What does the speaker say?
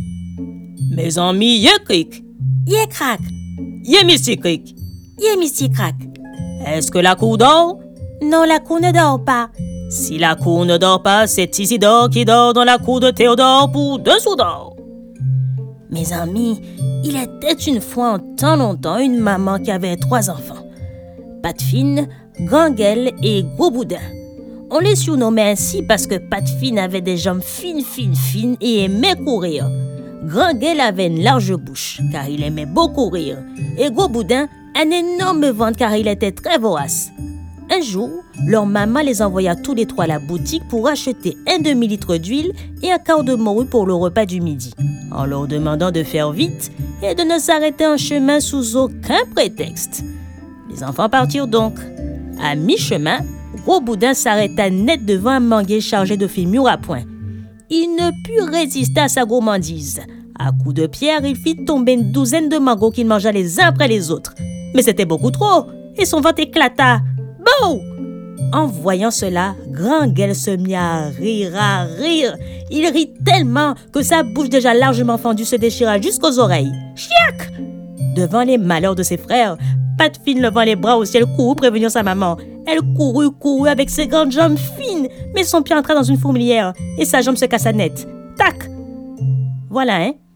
Mes amis, yé cric. Yé crac. Yé Misty cric. Yé Misty crac. Est-ce que la cour dort? Non, la cour ne dort pas. Si la cour ne dort pas, c'est Isidore qui dort dans la cour de Théodore pour 2 sous d'or. Mes amis, il était une fois en temps longtemps une maman qui avait 3 enfants. Patefine, Granguelle et Gros Boudin. On les surnommait ainsi parce que Patefine avait des jambes fines et aimait courir. Granguelle avait une large bouche car il aimait beaucoup rire. Et Gros Boudin, un énorme ventre car il était très vorace. Un jour, leur maman les envoya tous les 3 à la boutique pour acheter un demi-litre d'huile et un quart de morue pour le repas du midi, en leur demandant de faire vite et de ne s'arrêter en chemin sous aucun prétexte. Les enfants partirent donc. À mi-chemin, Gros Boudin s'arrêta net devant un manguier chargé de figues mûres à point. Il ne put résister à sa gourmandise. À coups de pierre, il fit tomber une douzaine de mangos qu'il mangea les uns après les autres. Mais c'était beaucoup trop, et son ventre éclata. Bouh! En voyant cela, Granguelle se mit à rire. Il rit tellement que sa bouche déjà largement fendue se déchira jusqu'aux oreilles. Chiac! Devant les malheurs de ses frères, Patefine levant les bras au ciel courut prévenir sa maman. Elle courut avec ses grandes jambes fines, mais son pied entra dans une fourmilière et sa jambe se cassa net. Tac! Voilà, hein?